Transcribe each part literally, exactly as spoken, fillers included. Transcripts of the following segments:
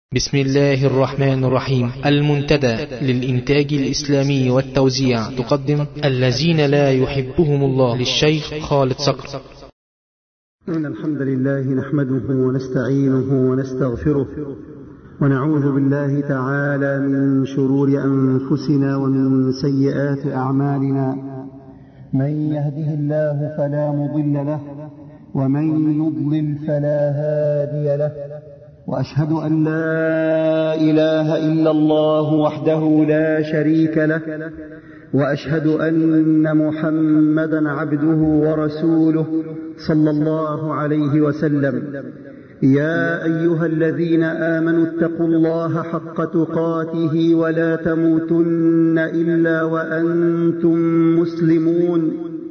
بسم الله الرحمن الرحيم. المنتدى للإنتاج الإسلامي والتوزيع تقدم الذين لا يحبهم الله للشيخ خالد صقر. إن الحمد لله نحمده ونستعينه ونستغفره ونعوذ بالله تعالى من شرور أنفسنا ومن سيئات أعمالنا. من يهده الله فلا مضل له ومن يضلل فلا هادي له، وأشهد أن لا إله إلا الله وحده لا شريك له، وأشهد أن محمدا عبده ورسوله صلى الله عليه وسلم. يا أيها الذين آمنوا اتقوا الله حق تقاته ولا تموتن إلا وأنتم مسلمون.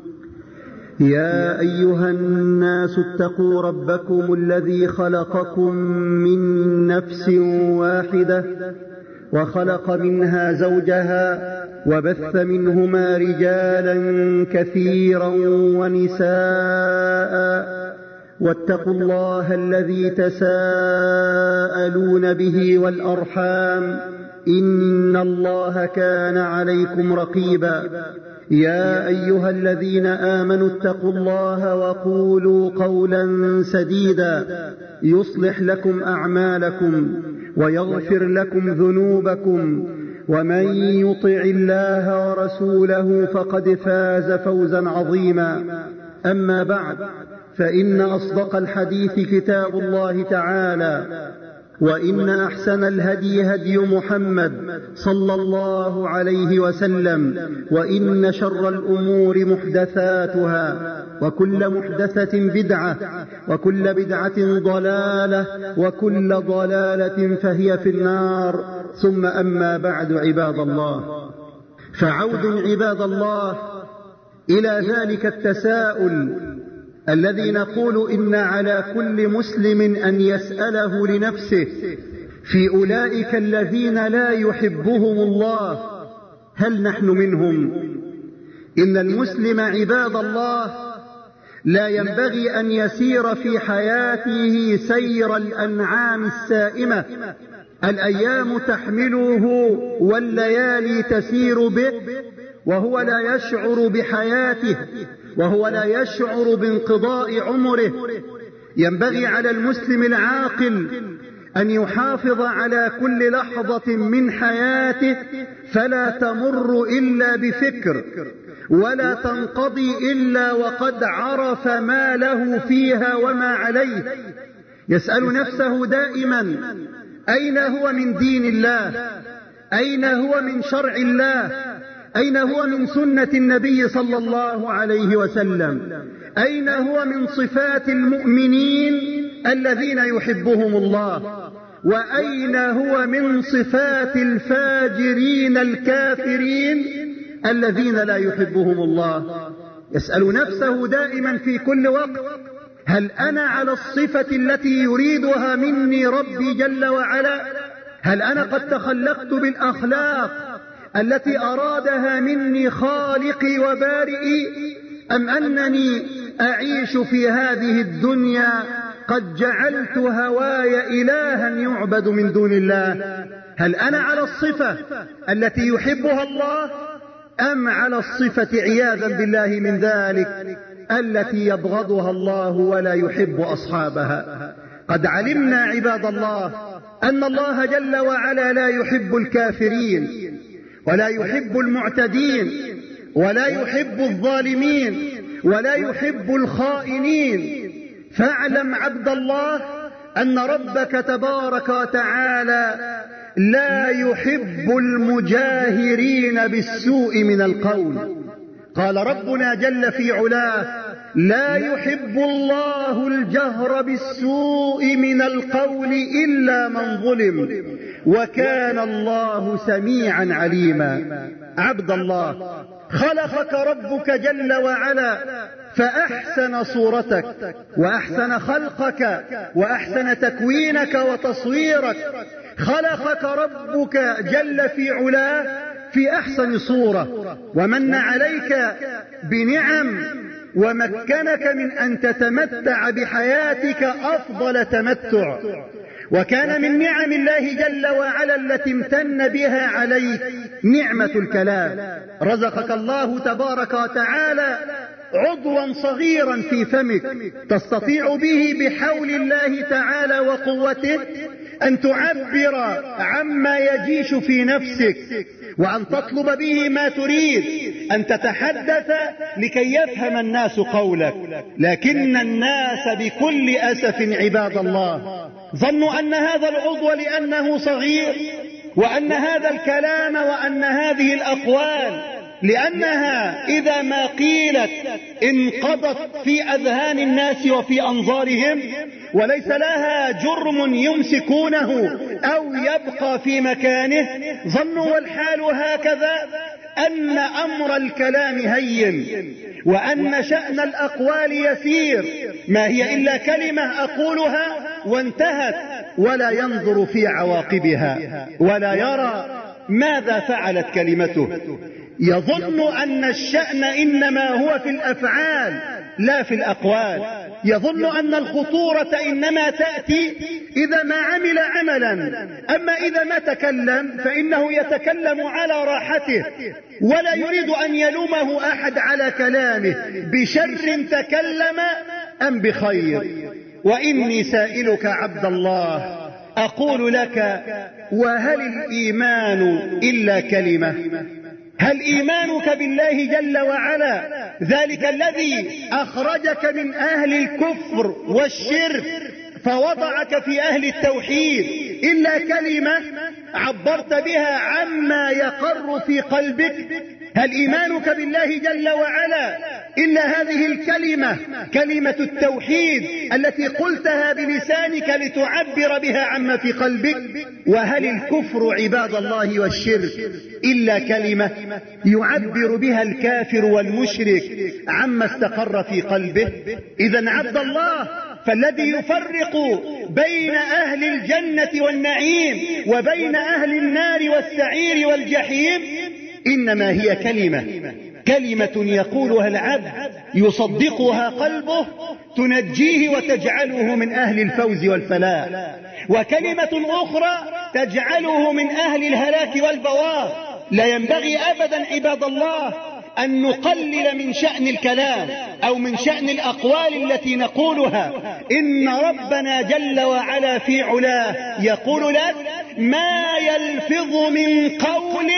يا أيها الناس اتقوا ربكم الذي خلقكم من نفس واحدة وخلق منها زوجها وبث منهما رجالا كثيرا ونساء، واتقوا الله الذي تساءلون به والأرحام إن الله كان عليكم رقيبا. يا أيها الذين آمنوا اتقوا الله وقولوا قولا سديدا يصلح لكم أعمالكم ويغفر لكم ذنوبكم، ومن يطع الله ورسوله فقد فاز فوزا عظيما. أما بعد، فإن أصدق الحديث كتاب الله تعالى، وإن أحسن الهدي هدي محمد صلى الله عليه وسلم، وإن شر الأمور محدثاتها، وكل محدثة بدعة، وكل بدعة ضلالة، وكل ضلالة فهي في النار. ثم أما بعد، عباد الله، فعود عباد الله إلى ذلك التساؤل الذي نقول إن على كل مسلم أن يسأله لنفسه في أولئك الذين لا يحبهم الله، هل نحن منهم؟ إن المسلم عباد الله لا ينبغي أن يسير في حياته سير الأنعام السائمة، الأيام تحمله والليالي تسير به، وهو لا يشعر بحياته، وهو لا يشعر بانقضاء عمره. ينبغي على المسلم العاقل أن يحافظ على كل لحظة من حياته، فلا تمر إلا بفكر، ولا تنقضي إلا وقد عرف ما له فيها وما عليه. يسأل نفسه دائما: أين هو من دين الله؟ أين هو من شرع الله؟ أين هو من سنة النبي صلى الله عليه وسلم؟ أين هو من صفات المؤمنين الذين يحبهم الله؟ وأين هو من صفات الفاجرين الكافرين الذين لا يحبهم الله؟ يسأل نفسه دائما في كل وقت: هل أنا على الصفة التي يريدها مني ربي جل وعلا؟ هل أنا قد تخلقت بالأخلاق التي أرادها مني خالقي وبارئي، أم أنني أعيش في هذه الدنيا قد جعلت هواي إلها يعبد من دون الله؟ هل أنا على الصفة التي يحبها الله، أم على الصفة عياذا بالله من ذلك التي يبغضها الله ولا يحب أصحابها؟ قد علمنا عباد الله أن الله جل وعلا لا يحب الكافرين، ولا يحب المعتدين، ولا يحب الظالمين، ولا يحب الخائنين. فاعلم عبد الله أن ربك تبارك وتعالى لا يحب المجاهرين بالسوء من القول. قال ربنا جل في علاه: لا يحب الله الجهر بالسوء من القول إلا من ظلم، وكان الله سميعا عليما. عبد الله، خلقك ربك جل وعلا فأحسن صورتك، وأحسن خلقك، وأحسن تكوينك وتصويرك. خلقك ربك جل في علاه في أحسن صورة، ومن عليك بنعم، ومكنك من أن تتمتع بحياتك أفضل تمتع، وكان من نعم الله جل وعلا التي امتن بها عليك نعمة الكلام. رزقك الله تبارك وتعالى عضوا صغيرا في فمك تستطيع به بحول الله تعالى وقوته أن تعبر عما يجيش في نفسك، وأن تطلب به ما تريد، أن تتحدث لكي يفهم الناس قولك. لكن الناس بكل أسف عباد الله ظنوا أن هذا العضو لأنه صغير، وأن هذا الكلام وأن هذه الأقوال لأنها إذا ما قيلت انقضت في أذهان الناس وفي أنظارهم، وليس لها جرم يمسكونه أو يبقى في مكانه. ظنوا والحال هكذا أن أمر الكلام هين، وأن شأن الأقوال يسير، ما هي إلا كلمة أقولها وانتهت، ولا ينظر في عواقبها ولا يرى ماذا فعلت كلمته. يظن أن الشأن إنما هو في الأفعال لا في الأقوال. يظن أن الخطورة إنما تأتي إذا ما عمل عملا، أما إذا ما تكلم فإنه يتكلم على راحته، ولا يريد أن يلومه أحد على كلامه بشر تكلم أم بخير. وإني سائلك عبد الله أقول لك: وهل الإيمان إلا كلمة؟ هل إيمانك بالله جل وعلا ذلك الذي أخرجك من أهل الكفر والشرك فوضعك في أهل التوحيد إلا كلمة عبرت بها عما يقر في قلبك؟ هل إيمانك بالله جل وعلا إلا هذه الكلمة، كلمة التوحيد التي قلتها بلسانك لتعبر بها عما في قلبك؟ وهل الكفر عباد الله والشرك إلا كلمة يعبر بها الكافر والمشرك عما استقر في قلبه؟ إذن عبد الله، فالذي يفرق بين أهل الجنة والنعيم وبين أهل النار والسعير والجحيم إنما هي كلمة، كلمة يقولها العبد يصدقها قلبه تنجيه وتجعله من أهل الفوز والفلاح، وكلمة أخرى تجعله من أهل الهلاك والبوار. لا ينبغي أبدا عباد الله أن نقلل من شأن الكلام أو من شأن الأقوال التي نقولها. إن ربنا جل وعلا في علاه يقول لك: ما يلفظ من قول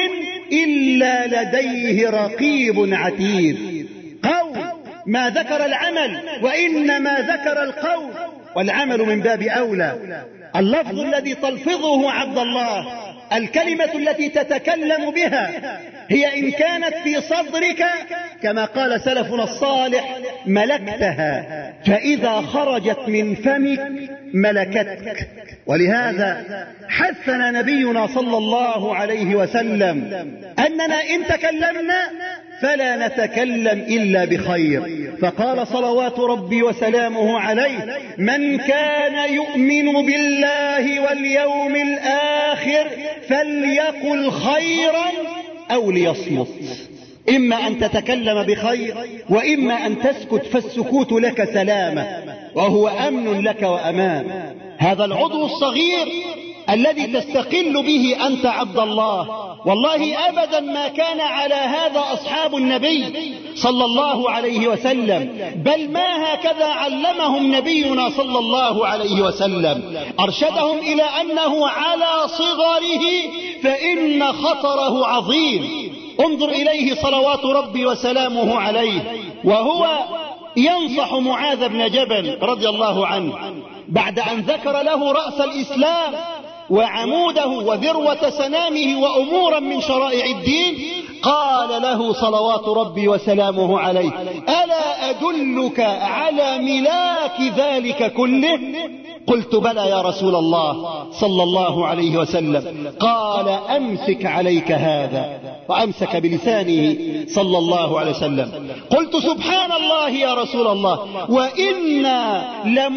إلا لديه رقيب عتيد. قول ما ذكر العمل وإنما ذكر القول، والعمل من باب أولى. اللفظ الذي تلفظه عبد الله، الكلمة التي تتكلم بها، هي إن كانت في صدرك كما قال سلفنا الصالح ملكتها، فإذا خرجت من فمك ملكتك. ولهذا حثنا نبينا صلى الله عليه وسلم أننا إن تكلمنا فلا نتكلم إلا بخير، فقال صلوات ربي وسلامه عليه: من كان يؤمن بالله واليوم الآخر فليقل خيرا أو ليصمت. إما أن تتكلم بخير وإما أن تسكت، فالسكوت لك سلامة وهو أمن لك وأمان. هذا العضو الصغير الذي تستقل به أنت عبد الله، والله أبدا ما كان على هذا أصحاب النبي صلى الله عليه وسلم، بل ما هكذا علمهم نبينا صلى الله عليه وسلم. أرشدهم إلى أنه على صغره فإن خطره عظيم. انظر إليه صلوات ربي وسلامه عليه وهو ينصح معاذ بن جبل رضي الله عنه بعد أن ذكر له رأس الإسلام وعموده وذروة سنامه وأمورا من شرائع الدين، قال له صلوات ربي وسلامه عليه: ألا أدلك على ملاك ذلك كله؟ قلت: بلى يا رسول الله صلى الله عليه وسلم. قال: أمسك عليك هذا، وأمسك بلسانه صلى الله عليه وسلم. قلت: سبحان الله يا رسول الله، وإنا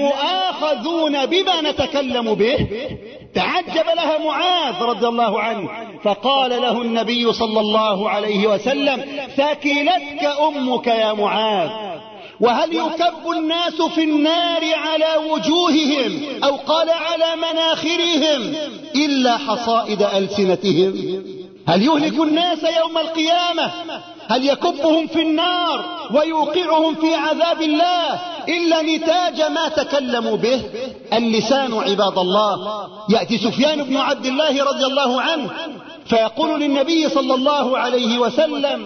لمؤاخذون بما نتكلم به. تعجب لها معاذ رضي الله عنه، فقال له النبي صلى الله عليه وسلم: ثكلتك أمك يا معاذ. وهل يكب الناس في النار على وجوههم أو قال على مناخرهم إلا حصائد ألسنتهم؟ هل يهلك الناس يوم القيامة، هل يكبهم في النار ويوقعهم في عذاب الله إلا نتاج ما تكلموا به؟ اللسان عباد الله. يأتي سفيان بن عبد الله رضي الله عنه فيقول للنبي صلى الله عليه وسلم: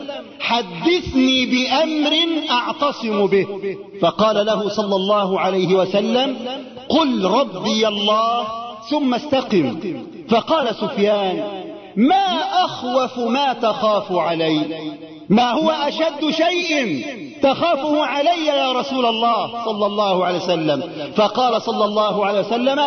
حدثني بأمر أعتصم به. فقال له صلى الله عليه وسلم: قل ربي الله ثم استقم. فقال سفيان: ما أخوف ما تخاف علي؟ ما هو أشد شيء تخافه علي يا رسول الله صلى الله عليه وسلم؟ فقال صلى الله عليه وسلم: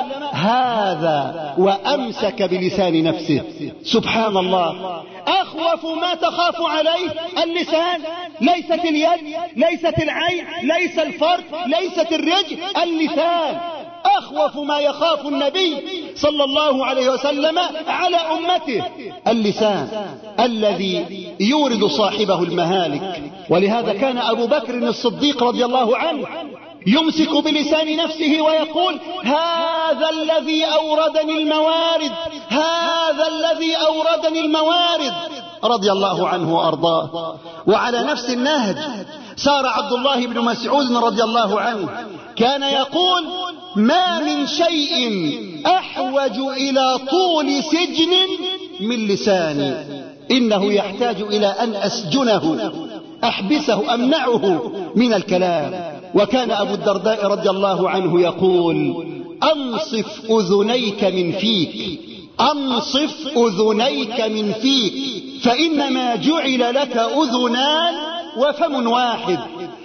هذا، وأمسك بلسان نفسه. سبحان الله. أخوف ما تخاف عليه اللسان، ليست اليد، ليست العين، ليس الفرج، ليست الرجل، اللسان. أخوف ما يخاف النبي صلى الله عليه وسلم على أمته اللسان الذي يورد صاحبه المهالك. ولهذا كان أبو بكر الصديق رضي الله عنه يمسك بلسان نفسه ويقول: هذا الذي أوردني الموارد، هذا الذي أوردني الموارد، رضي الله عنه وأرضاه. وعلى نفس النهج سار عبد الله بن مسعود رضي الله عنه، كان يقول: ما من شيء أحوج إلى طول سجن من لساني، إنه يحتاج إلى أن أسجنه، أحبسه، أمنعه من الكلام. وكان أبو الدرداء رضي الله عنه يقول: أنصف أذنيك من فيك، أنصف أذنيك من فيك، فإنما جعل لك أذنان وفم واحد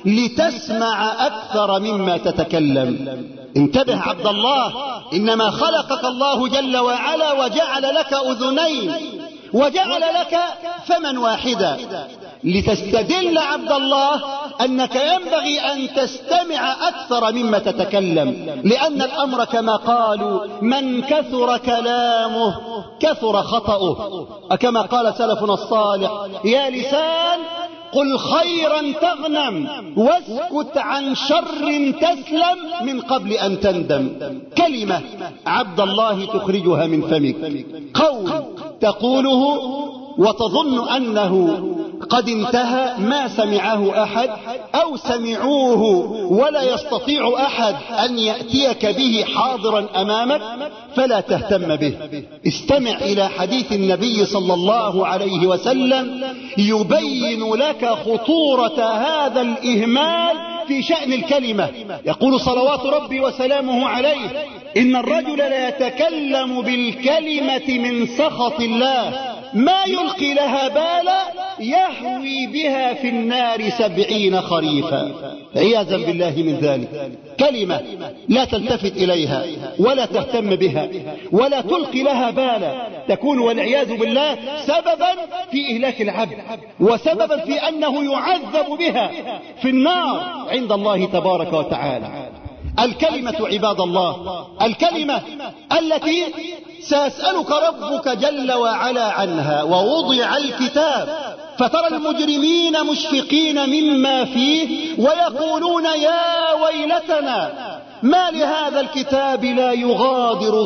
لتسمع أكثر مما تتكلم. انتبه عبد الله، إنما خلقك الله جل وعلا وجعل لك أذنين وجعل لك فما واحدا لتستدل عبد الله أنك ينبغي أن تستمع أكثر مما تتكلم، لأن الأمر كما قالوا: من كثر كلامه كثر خطأه. كما قال سلفنا الصالح: يا لسان قل خيرا تغنم واسكت عن شر تسلم من قبل أن تندم. كلمة عبد الله تخرجها من فمك، قول تقوله وتظن أنه قد انتهى، ما سمعه أحد أو سمعوه ولا يستطيع أحد أن يأتيك به حاضرا أمامك، فلا تهتم به. استمع إلى حديث النبي صلى الله عليه وسلم يبين لك خطورة هذا الإهمال في شأن الكلمة. يقول صلوات ربي وسلامه عليه: إن الرجل لا يتكلم بالكلمة من سخط الله ما يلقي لها بالا يهوي بها في النار سبعين خريفا. عياذا بالله من ذلك. كلمة لا تلتفت إليها ولا تهتم بها ولا تلقي لها بالا، تكون والعياذ بالله سببا في إهلاك العبد، وسببا في أنه يعذب بها في النار عند الله تبارك وتعالى. الكلمة عباد الله، الكلمة التي سيسألك ربك جل وعلا عنها. ووضع الكتاب فترى المجرمين مشفقين مما فيه ويقولون: يا ويلتنا ما لهذا الكتاب لا يغادر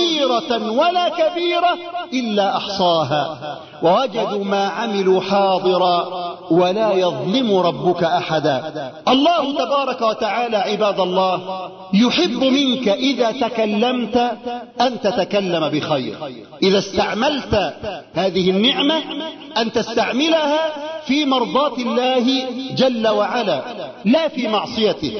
صغيرة ولا كبيرة إلا أحصاها ووجدوا ما عملوا حاضرا ولا يظلم ربك أحدا. الله تبارك وتعالى عباد الله يحب منك إذا تكلمت أن تتكلم بخير، إذا استعملت هذه النعمة أن تستعملها في مرضاة الله جل وعلا لا في معصيته.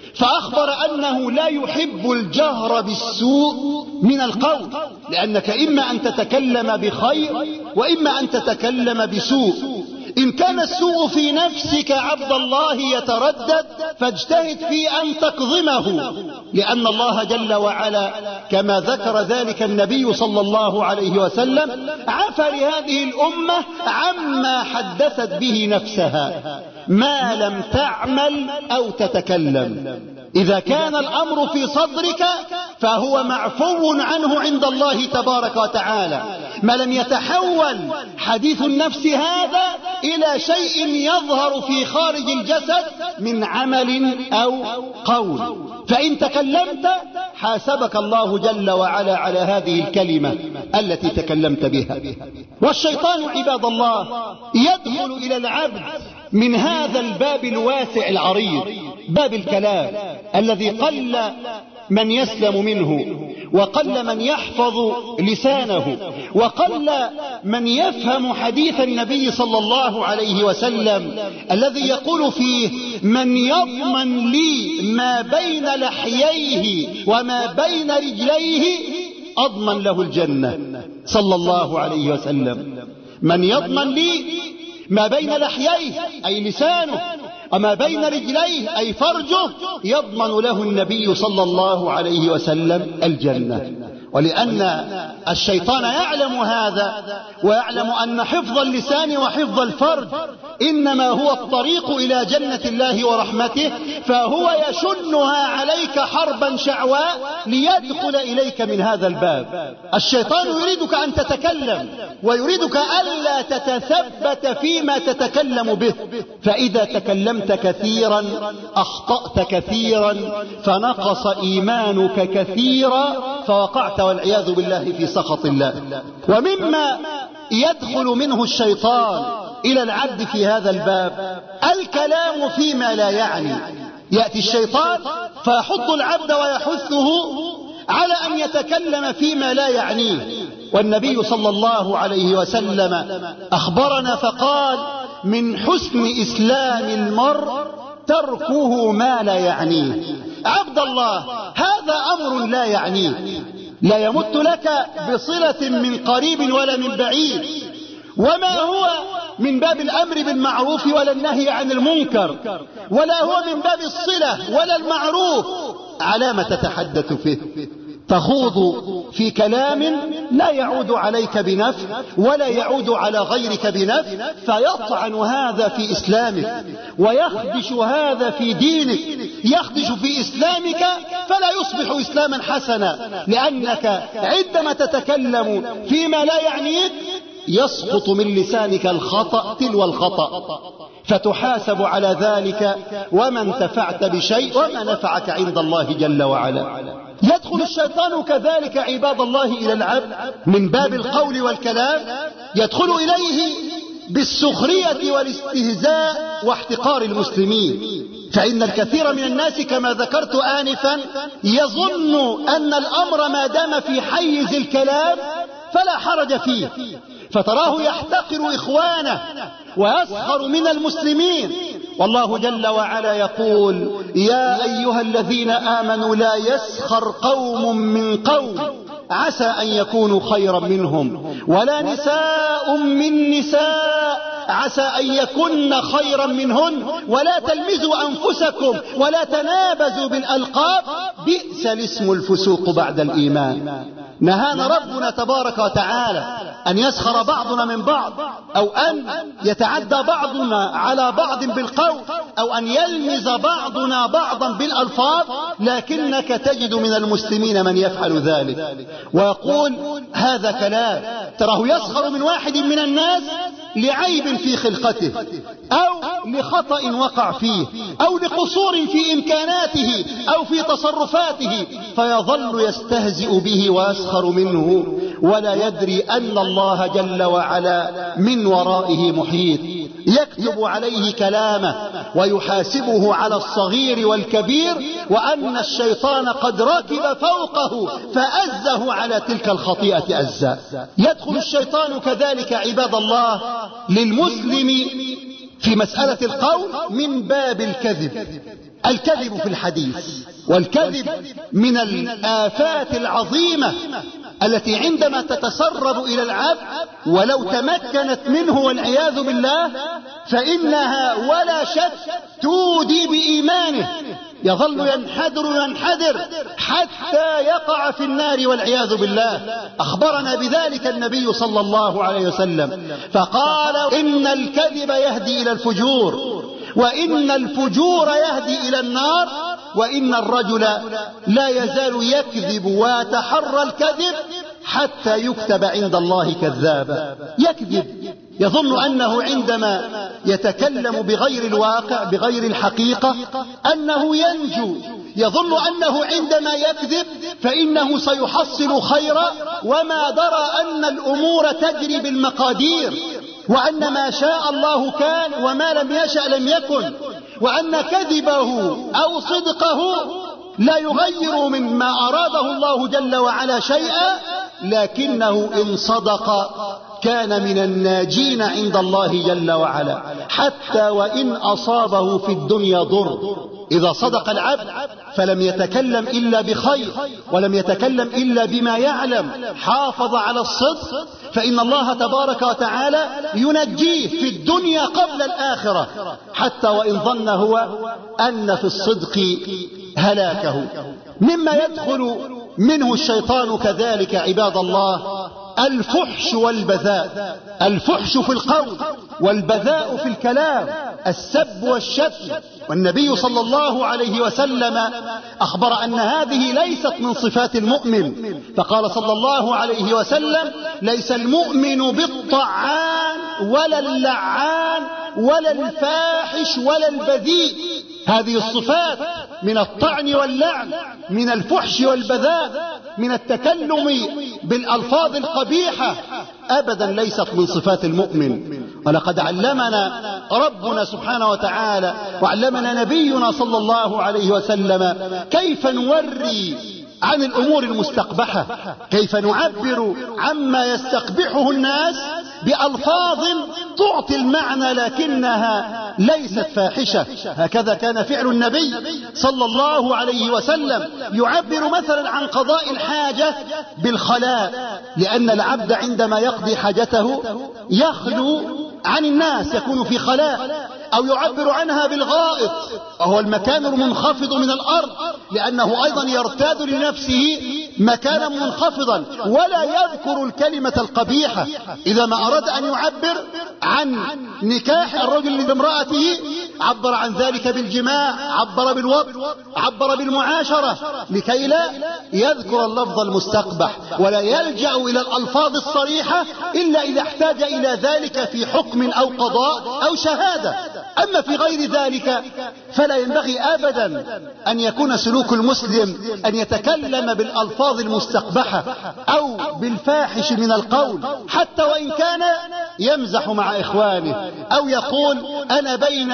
فأخبر أنه لا يحب الجهر بالسوء من القول، لأنك إما أن تتكلم بخير وإما أن تتكلم بسوء. إن كان السوء في نفسك عبد الله يتردد فاجتهد في أن تكظمه، لأن الله جل وعلا كما ذكر ذلك النبي صلى الله عليه وسلم عفى لهذه الأمة عما حدثت به نفسها ما لم تعمل أو تتكلم. إذا كان الأمر في صدرك فهو معفو عنه عند الله تبارك وتعالى. ما لم يتحول حديث النفس هذا إلى شيء يظهر في خارج الجسد من عمل أو قول. فإن تكلمت حاسبك الله جل وعلا على هذه الكلمة التي تكلمت بها. والشيطان عباد الله يدخل إلى العبد من هذا الباب الواسع العريض، باب الكلام الذي قل من يسلم منه، وقل من يحفظ لسانه، وقل من يفهم حديث النبي صلى الله عليه وسلم الذي يقول فيه: من يضمن لي ما بين لحييه وما بين رجليه أضمن له الجنة، صلى الله عليه وسلم. من يضمن لي ما بين لحييه أي لسانه، وما بين رجليه أي فرجه، يضمن له النبي صلى الله عليه وسلم الجنة. ولأن الشيطان يعلم هذا، ويعلم أن حفظ اللسان وحفظ الفرج إنما هو الطريق إلى جنة الله ورحمته، فهو يشنها عليك حربا شعواء ليدخل إليك من هذا الباب. الشيطان يريدك أن تتكلم، ويريدك ألا تتثبت فيما تتكلم به، فإذا تكلمت كثيرا أخطأت كثيرا، فنقص إيمانك كثيرا، فوقعت والعياذ بالله في سخط الله. ومما يدخل منه الشيطان إلى العبد في هذا الباب الكلام فيما لا يعني. يأتي الشيطان فيحض العبد ويحثه على أن يتكلم فيما لا يعنيه. والنبي صلى الله عليه وسلم أخبرنا فقال: من حسن إسلام المرء تركه ما لا يعنيه. عبد الله، هذا أمر لا يعنيه، لا يمت لك بصلة من قريب ولا من بعيد، وما هو من باب الأمر بالمعروف ولا النهي عن المنكر، ولا هو من باب الصلة ولا المعروف. على ما تتحدث فيه؟ تخوض في كلام لا يعود عليك بنفع ولا يعود على غيرك بنفع، فيطعن هذا في إسلامك، ويخدش هذا في دينك، يخدش في إسلامك، فلا يصبح إسلاما حسنا، لأنك عندما تتكلم فيما لا يعنيك يسقط من لسانك الخطأ تلو الخطأ، فتحاسب على ذلك، وما انتفعت بشيء وما نفعك عند الله جل وعلا. يدخل الشيطان كذلك عباد الله إلى العبد من باب القول والكلام، يدخل إليه بالسخرية والاستهزاء واحتقار المسلمين. فإن الكثير من الناس كما ذكرت آنفا يظن أن الأمر ما دام في حيز الكلام فلا حرج فيه، فتراه يحتقر إخوانه ويسخر من المسلمين. والله جل وعلا يقول: يا أيها الذين آمنوا لا يسخر قوم من قوم عسى أن يكونوا خيرا منهم، ولا نساء من نساء عسى أن يكن خيرا منهن، ولا تلمزوا أنفسكم ولا تنابزوا بالألقاب بئس الاسم الفسوق بعد الإيمان. نهانا ربنا تبارك وتعالى أن يسخر بعضنا من بعض، أو أن يتعدى بعضنا على بعض بالقول، أو أن يلمز بعضنا بعضا بالألفاظ، لكنك تجد من المسلمين من يفعل ذلك ويقول هذا كلام. تراه يسخر من واحد من الناس لعيب في خلقته، أو لخطأ وقع فيه، أو لقصور في إمكاناته أو في تصرفاته، فيظل يستهزئ به ويسخر منه، ولا يدري أن الله جل وعلا من ورائه محيط، يكتب عليه كلامه ويحاسبه على الصغير والكبير، وأن الشيطان قد ركب فوقه فأزه على تلك الخطيئة أزا. يدخل الشيطان كذلك عباد الله للمسلم في مسألة القول من باب الكذب. الكذب في الحديث، والكذب من الآفات العظيمة التي عندما تتسرب إلى العبد ولو تمكنت منه والعياذ بالله فإنها ولا شك تودي بإيمانه، يظل ينحدر ينحدر حتى يقع في النار والعياذ بالله. أخبرنا بذلك النبي صلى الله عليه وسلم فقال: إن الكذب يهدي إلى الفجور، وإن الفجور يهدي إلى النار، وإن الرجل لا يزال يكذب ويتحرى الكذب حتى يكتب عند الله كذابا. يكذب، يظن أنه عندما يتكلم بغير الواقع بغير الحقيقة أنه ينجو، يظن أنه عندما يكذب فإنه سيحصل خيرا، وما درى أن الأمور تجري بالمقادير، وأن ما شاء الله كان وما لم يشأ لم يكن، وأن كذبه أو صدقه لا يغير مما أراده الله جل وعلا شيئا، لكنه إن صدق كان من الناجين عند الله جل وعلا، حتى وإن أصابه في الدنيا ضر. إذا صدق العبد فلم يتكلم إلا بخير، ولم يتكلم إلا بما يعلم، حافظ على الصدق، فإن الله تبارك وتعالى ينجيه في الدنيا قبل الآخرة، حتى وإن ظن هو أن في الصدق هلاكه. مما يدخل منه الشيطان كذلك عباد الله الفحش والبذاء. الفحش في القول والبذاء في الكلام، السب والشتم. والنبي صلى الله عليه وسلم أخبر أن هذه ليست من صفات المؤمن، فقال صلى الله عليه وسلم: ليس المؤمن بالطعان ولا اللعان ولا الفاحش ولا البذيء. هذه الصفات من الطعن واللعن، من الفحش والبذاء، من التكلم بالألفاظ القبيحة، أبدا ليست من صفات المؤمن. ولقد علمنا ربنا سبحانه وتعالى وعلمنا نبينا صلى الله عليه وسلم كيف نوري عن الأمور المستقبحة، كيف نعبر عما يستقبحه الناس بألفاظ تعطي المعنى لكنها ليست فاحشة. هكذا كان فعل النبي صلى الله عليه وسلم، يعبر مثلا عن قضاء الحاجة بالخلاء، لأن العبد عندما يقضي حاجته يخلو عن الناس، يكون في خلاء. أو يعبر عنها بالغائط، وهو المكان المنخفض من الأرض، لأنه أيضا يرتاد لنفسه مكانا منخفضا، ولا يذكر الكلمة القبيحة. إذا ما أراد أن يعبر عن نكاح الرجل لامرأته عبر عن ذلك بالجماع، عبر بالوطء، عبر بالمعاشرة، لكي لا يذكر اللفظ المستقبح، ولا يلجأ إلى الألفاظ الصريحة إلا إذا احتاج إلى ذلك في حكم أو قضاء أو شهادة. أما في غير ذلك فلا ينبغي أبدا أن يكون سلوك المسلم أن يتكلم بالألفاظ المستقبحة أو بالفاحش من القول، حتى وإن كان يمزح مع إخوانه أو يقول أنا بين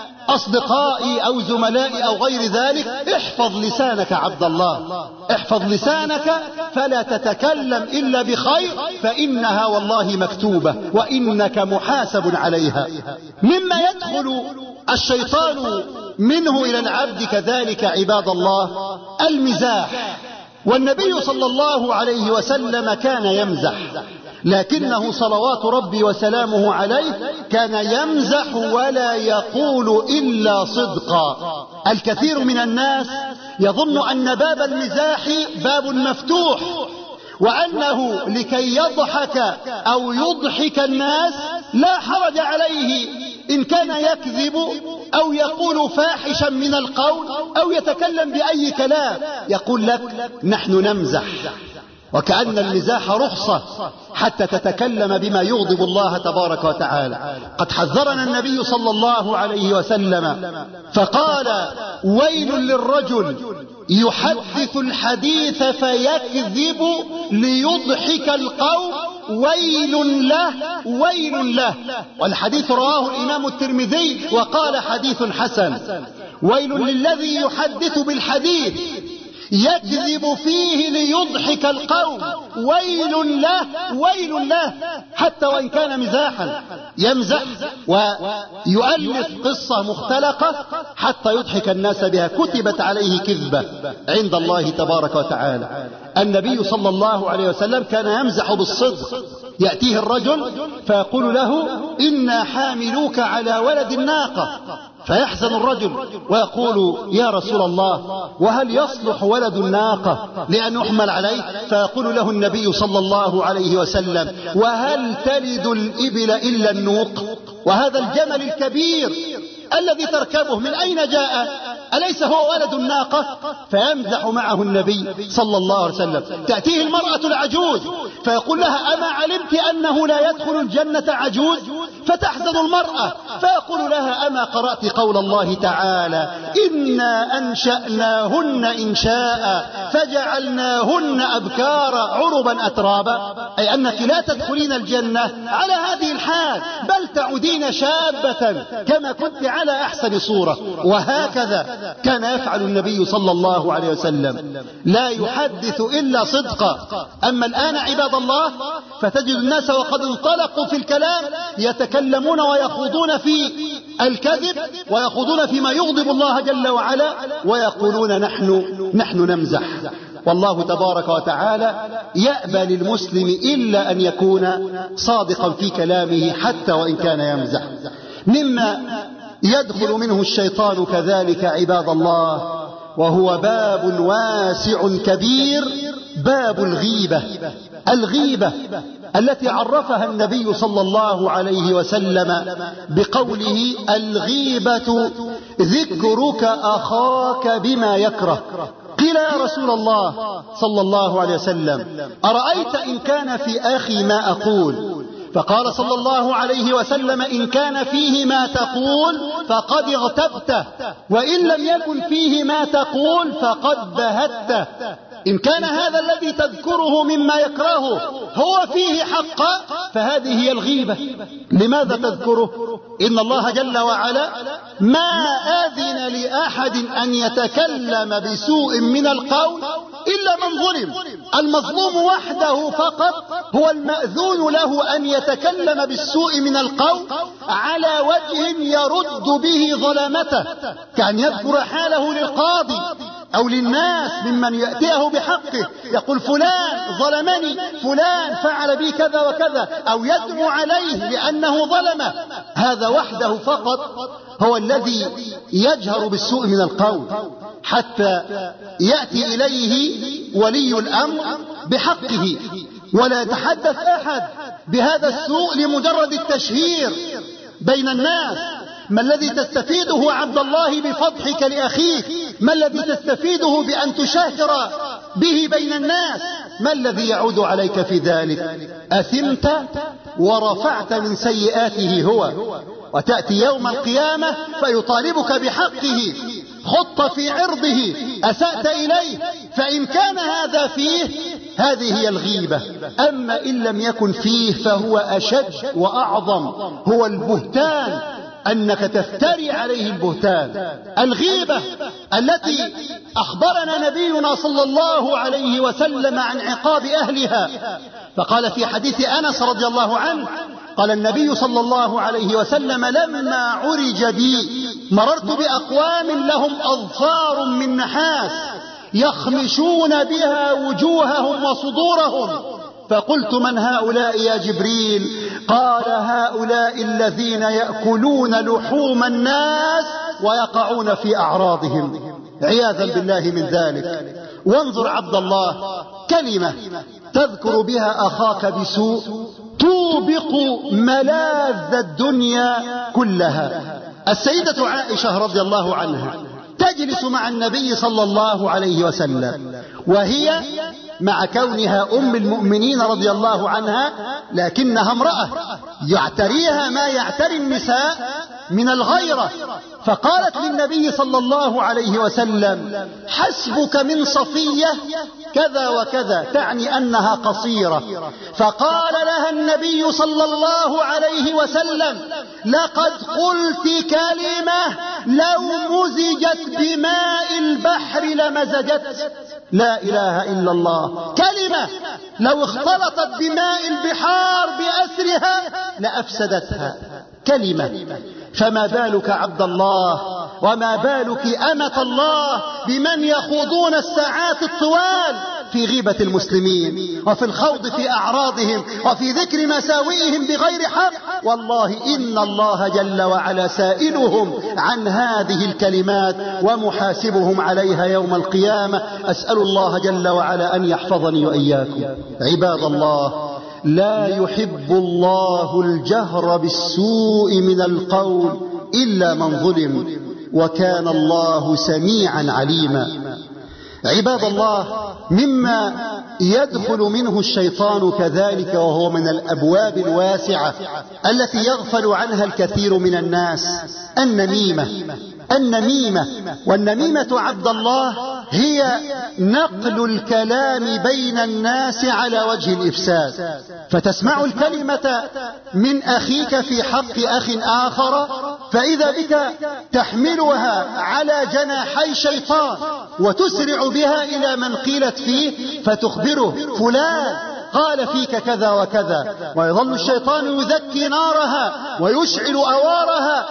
أصدقائي أو زملائي أو غير ذلك. احفظ لسانك عبد الله، احفظ لسانك، فلا تتكلم إلا بخير، فإنها والله مكتوبة وإنك محاسب عليها. مما يدخل الشيطان منه إلى العبد كذلك عباد الله المزاح. والنبي صلى الله عليه وسلم كان يمزح، لكنه صلوات ربي وسلامه عليه كان يمزح ولا يقول إلا صدقا. الكثير من الناس يظن أن باب المزاح باب مفتوح، وأنه لكي يضحك أو يضحك الناس لا حرج عليه إن كان يكذب أو يقول فاحشا من القول أو يتكلم بأي كلام. يقول لك نحن نمزح، وكأن المزاح رخصة حتى تتكلم بما يغضب الله تبارك وتعالى. قد حذرنا النبي صلى الله عليه وسلم فقال: ويل للرجل يحدث الحديث فيكذب ليضحك القوم، ويل له ويل له. والحديث رواه الإمام الترمذي وقال حديث حسن. ويل للذي يحدث بالحديث يكذب فيه ليضحك القوم، ويل له ويل له، حتى وإن كان مزاحا يمزح ويؤلف قصة مختلقة حتى يضحك الناس بها، كتبت عليه كذبة عند الله تبارك وتعالى. النبي صلى الله عليه وسلم كان يمزح بالصدق. يأتيه الرجل فيقول له: إنا حاملوك على ولد الناقة. فيحزن الرجل ويقول: يا رسول الله، وهل يصلح ولد الناقة لأن يحمل عليه؟ فيقول له النبي صلى الله عليه وسلم: وهل تلد الإبل إلا النوق؟ وهذا الجمل الكبير الذي تركبه من أين جاء؟ أليس هو ولد الناقة؟ فيمزح معه النبي صلى الله عليه وسلم. تأتيه المرأة العجوز فيقول لها أما علمت أنه لا يدخل الجنة عجوز؟ فتحزن المرأة فيقول لها أما قرأت قول الله تعالى إنا أنشأناهن إنشاء فجعلناهن أبكارا عربا أترابا، أي أنك لا تدخلين الجنة على هذه الحال، بل تعودين شابة كما كنت على أحسن صورة. وهكذا كان يفعل النبي صلى الله عليه وسلم، لا يحدث إلا صدقا. أما الآن عباد الله فتجد الناس وقد انطلقوا في الكلام يتكلمون ويخوضون في الكذب ويخوضون فيما يغضب الله جل وعلا ويقولون نحن نحن نمزح. والله تبارك وتعالى يأبى للمسلم إلا أن يكون صادقا في كلامه حتى وإن كان يمزح. مما يدخل منه الشيطان كذلك عباد الله وهو باب واسع كبير، باب الغيبة. الغيبة التي عرفها النبي صلى الله عليه وسلم بقوله الغيبة ذكرك أخاك بما يكره. قيل يا رسول الله صلى الله عليه وسلم أرأيت إن كان في أخي ما أقول؟ فقال صلى الله عليه وسلم إن كان فيه ما تقول فقد اغتبته، وإن لم يكن فيه ما تقول فقد بهته. إن كان هذا الذي تذكره مما يكرهه هو فيه حقا فهذه هي الغيبة. لماذا تذكره؟ إن الله جل وعلا ما آذن لأحد أن يتكلم بسوء من القول إلا من ظلم. المظلوم وحده فقط هو المأذون له أن يتكلم بالسوء من القول على وجه يرد به ظلمته، كأن يذكر حاله للقاضي أو للناس ممن يأتيه بحقه يقول فلان ظلمني، فلان فعل بي كذا وكذا، أو يدعو عليه لأنه ظلمه. هذا وحده فقط هو الذي يجهر بالسوء من القول حتى يأتي إليه ولي الأمر بحقه، ولا يتحدث أحد بهذا السوء لمجرد التشهير بين الناس. ما الذي تستفيده عبد الله بفضحك لأخيك؟ ما الذي تستفيده بأن تشهر به بين الناس؟ ما الذي يعود عليك في ذلك؟ أثمت ورفعت من سيئاته هو، وتأتي يوم القيامة فيطالبك بحقه، خط في عرضه، أسأت إليه. فإن كان هذا فيه هذه هي الغيبة. أما إن لم يكن فيه فهو أشد وأعظم، هو البهتان، أنك تفتري عليه البهتان. الغيبة التي أخبرنا نبينا صلى الله عليه وسلم عن عقاب أهلها، فقال في حديث أنس رضي الله عنه قال النبي صلى الله عليه وسلم لما عرج بي مررت بأقوام لهم أظفار من نحاس يخمشون بها وجوههم وصدورهم، فقلت من هؤلاء يا جبريل؟ قال هؤلاء الذين يأكلون لحوم الناس ويقعون في أعراضهم، عياذا بالله من ذلك. وانظر عبد الله، كلمة تذكر بها أخاك بسوء توبق ملاذ الدنيا كلها. السيدة عائشة رضي الله عنها تجلس مع النبي صلى الله عليه وسلم، وهي مع كونها أم المؤمنين رضي الله عنها لكنها امرأة يعتريها ما يعتري النساء من الغيرة، فقالت للنبي صلى الله عليه وسلم حسبك من صفية كذا وكذا، تعني أنها قصيرة. فقال لها النبي صلى الله عليه وسلم لقد قلت كلمة لو مزجت بماء البحر لمزجت. لا إله إلا الله، كلمة لو اختلطت بماء البحار بأسرها لأفسدتها، كلمة. فما بالك عبد الله وما بالك أمة الله بمن يخوضون الساعات الطوال في غيبة المسلمين وفي الخوض في أعراضهم وفي ذكر مساوئهم بغير حق. والله إن الله جل وعلا سائلهم عن هذه الكلمات ومحاسبهم عليها يوم القيامة. أسأل الله جل وعلا أن يحفظني وإياكم. عباد الله، لا يحب الله الجهر بالسوء من القول إلا من ظلم. وكان الله سميعا عليما. عباد الله، مما يدخل منه الشيطان كذلك وهو من الأبواب الواسعة التي يغفل عنها الكثير من الناس النميمة. النميمة والنميمة عبد الله هي نقل الكلام بين الناس على وجه الإفساد، فتسمع الكلمة من أخيك في حق أخ آخر، فإذا بك تحملها على جناحي شيطان وتسرع بها إلى من قيلت فيه فتخبره فلان قال فيك كذا وكذا، ويظل الشيطان يذكي نارها ويشعل أوارها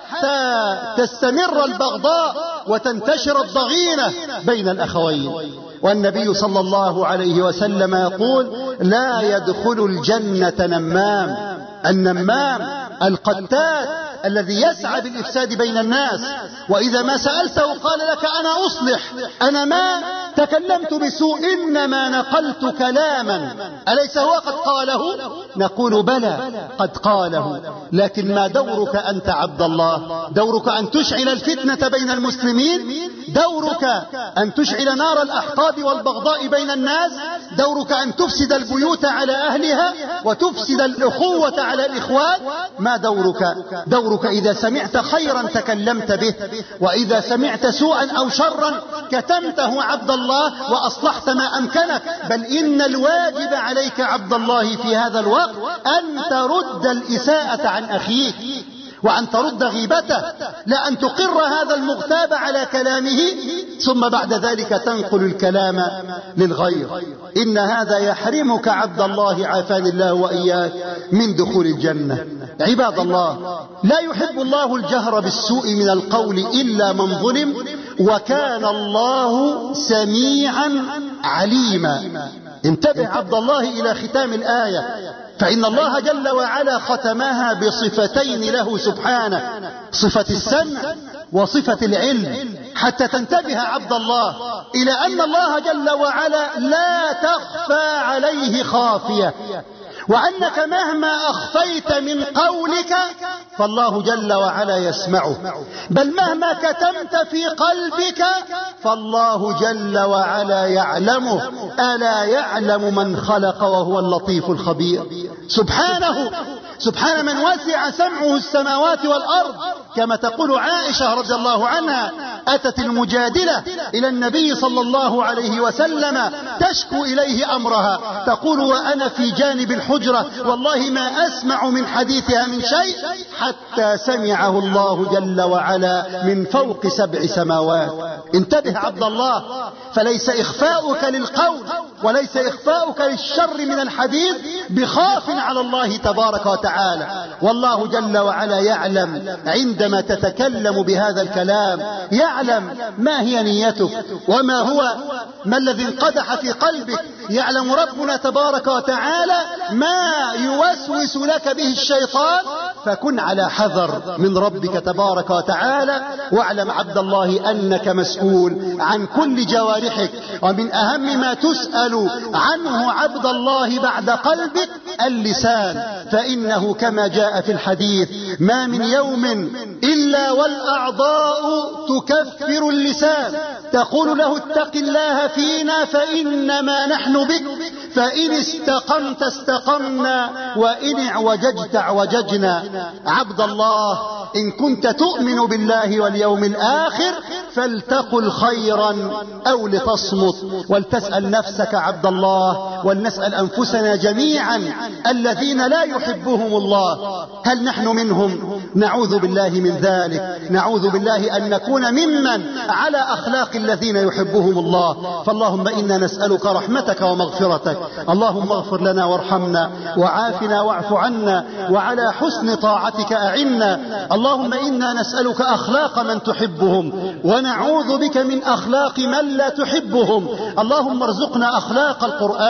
حتى تستمر البغضاء وتنتشر الضغينة بين الأخوين. والنبي صلى الله عليه وسلم يقول: لا يدخل الجنة نمام. النمام القتال الذي يسعى بالإفساد بين الناس، وإذا ما سألته قال لك أنا أصلح، أنا ما تكلمت بسوء، إنما نقلت كلاما، أليس هو قد قاله؟ نقول بلى قد قاله، لكن ما دورك أنت عبد الله؟ دورك أن تشعل الفتنة بين المسلمين؟ دورك أن تشعل نار الأحقاد والبغضاء بين الناس؟ دورك أن تفسد البيوت على أهلها وتفسد الأخوة على الإخوات؟ ما دورك؟ دورك إذا سمعت خيرا تكلمت به، وإذا سمعت سوءا أو شرا كتمته عبد الله وأصلحت ما أمكنك. بل إن الواجب عليك عبد الله في هذا الوقت أن ترد الإساءة عن أخيك، وأن ترد غيبته، لا أن تقر هذا المغتاب على كلامه ثم بعد ذلك تنقل الكلام للغير. إن هذا يحرمك عبد الله عافاني الله وإياك من دخول الجنة. عباد الله، لا يحب الله الجهر بالسوء من القول إلا من ظلم، وكان الله سميعا عليما. انتبه عبد الله إلى ختام الآية، فإن الله جل وعلا ختمها بصفتين له سبحانه، صفة السمع وصفة العلم، حتى تنتبه عبد الله إلى أن الله جل وعلا لا تخفى عليه خافية، وأنك مهما أخفيت من قولك فالله جل وعلا يسمعه، بل مهما كتمت في قلبك فالله جل وعلا يعلمه. ألا يعلم من خلق وهو اللطيف الخبير. سبحانه سبحان من وسع سمعه السماوات والأرض، كما تقول عائشة رضي الله عنها: أتت المجادلة إلى النبي صلى الله عليه وسلم تشكو إليه أمرها، تقول وأنا في جانب الحجرة والله ما أسمع من حديثها من شيء حتى سمعه الله جل وعلا من فوق سبع سماوات. انتبه عبد الله، فليس إخفاؤك للقول وليس إخفاؤك للشر من الحديث بخاف على الله تبارك وتعالى، والله جل وعلا يعلم عندما تتكلم بهذا الكلام، يعلم ما هي نيتك وما هو ما الذي انقدح في قلبك. يعلم ربنا تبارك وتعالى ما يوسوس لك به الشيطان، فكن على حذر من ربك تبارك وتعالى. واعلم عبد الله أنك مسؤول عن كل جوارحك، ومن أهم ما تسأل عنه عبد الله بعد قلبك اللسان، فإنه كما جاء في الحديث: ما من يوم إلا والأعضاء تكفر اللسان، تقول له اتق الله فينا فإنما نحن بك، فإن استقمت استقمنا وإن اعوججت اعوججنا. عبد الله، إن كنت تؤمن بالله واليوم الآخر فلتقل خيرا أو لتصمت، ولتسأل نفسك عبد الله، ولنسأل أنفسنا جميعا الذين لا يحبهم الله هل نحن منهم؟ نعوذ بالله من ذلك، نعوذ بالله أن نكون ممن على أخلاق الذين يحبهم الله. فاللهم إنا نسألك رحمتك ومغفرتك، اللهم اغفر لنا وارحمنا وعافنا واعف عنا، وعلى حسن طاعتك أعنا. اللهم إنا نسألك أخلاق من تحبهم ونعوذ بك من أخلاق من لا تحبهم. اللهم ارزقنا أخلاق القرآن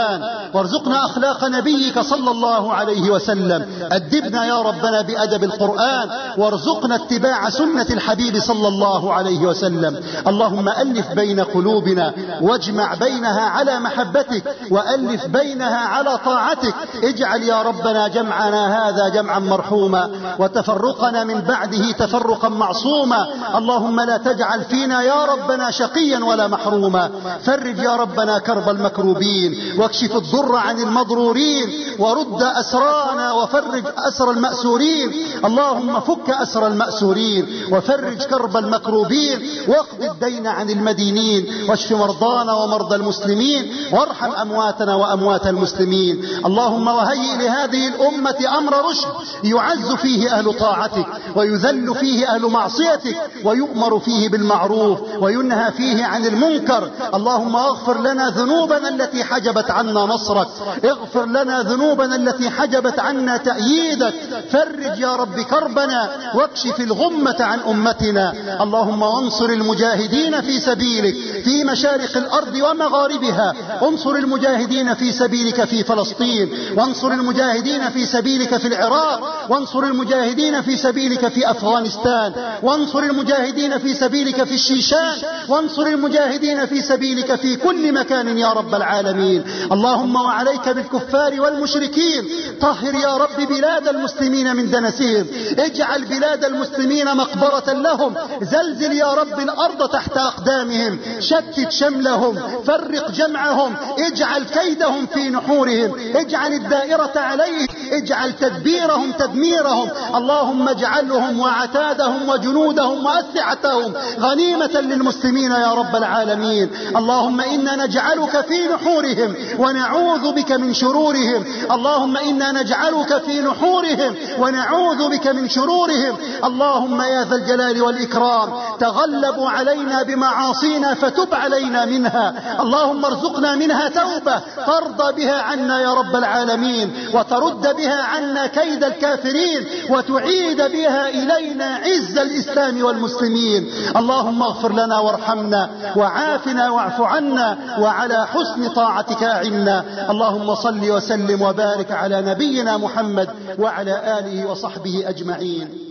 وارزقنا أخلاق نبيك صلى الله عليه وسلم. أدبنا يا ربنا بأدب القرآن، وارزقنا اتباع سنة الحبيب صلى الله عليه وسلم. اللهم ألف بين قلوبنا واجمع بينها على محبتك، وألف بينها على طاعتك. اجعل يا ربنا جمعنا هذا جمعا مرحوما، وتفرقنا من بعده تفرقا معصوما. اللهم لا تجعل فينا يا ربنا شقيا ولا محروما. فرج يا ربنا كرب المكروبين، واكشف الضر عن المضرورين، ورد أسرانا وفرج أسر المأسورين. اللهم فك أسر المأسورين، وفرج كرب المكروبين، واقض الدين عن المدينين، واشف مرضانا ومرضى المسلمين، وارحم أمواتنا وأموات المسلمين. اللهم وهيئ لهذه الأمة أمر رشد يعز فيه أهل طاعتك، ويذل فيه أهل معصيتك، ويؤمر فيه بالمعروف وينهى فيه عن المنكر. اللهم اغفر لنا ذنوبنا التي حجبت عنا نصرك، اغفر لنا ذنوبنا التي حجبت عنا تأييدك. فرج يا رب كربنا، واكشف الغمة عن أمتنا. اللهم انصر المجاهدين في سبيلك في مشارق الأرض ومغاربها، انصر المجاهدين في سبيلك في فلسطين، وانصر المجاهدين في سبيلك في العراق، وانصر المجاهدين في سبيلك في أفغانستان، وانصر المجاهدين في سبيلك في الشيشان، وانصر المجاهدين في سبيلك في كل مكان يا رب العالمين. اللهم وعليك بالكفار والمشركين. طهر يا رب بلاد المسلمين من دنسهم، اجعل بلاد المسلمين مقبرة لهم، زلزل يا رب الأرض تحت أقدامهم، شتت شملهم، فرق جمعهم، اجعل كيدهم في نحورهم، اجعل الدائرة عليهم، اجعل تدبيرهم تدميرهم. اللهم اجعلهم وعتادهم وجنودهم وأسلحتهم غنيمة للمسلمين يا رب العالمين. اللهم إنا نجعلك في نحورهم ونعوذ بك من شرورهم. اللهم إنا نجعلك في نحورهم ونعوذ بك من شرورهم. اللهم يا ذا الجلال والإكرام تغلبوا علينا بمعاصينا فتب علينا منها. اللهم ارزقنا منها توبة ترضى بها عنا يا رب العالمين، وترد بها عنا كيد الكافرين، وتعيد بها إلينا عز الإسلام والمسلمين. اللهم اغفر لنا وارحمنا وعافنا واعف عنا، وعلى حسن طاعتك أعنا. اللهم صل وسلم وبارك على نبينا محمد وعلى آله وصحبه أجمعين.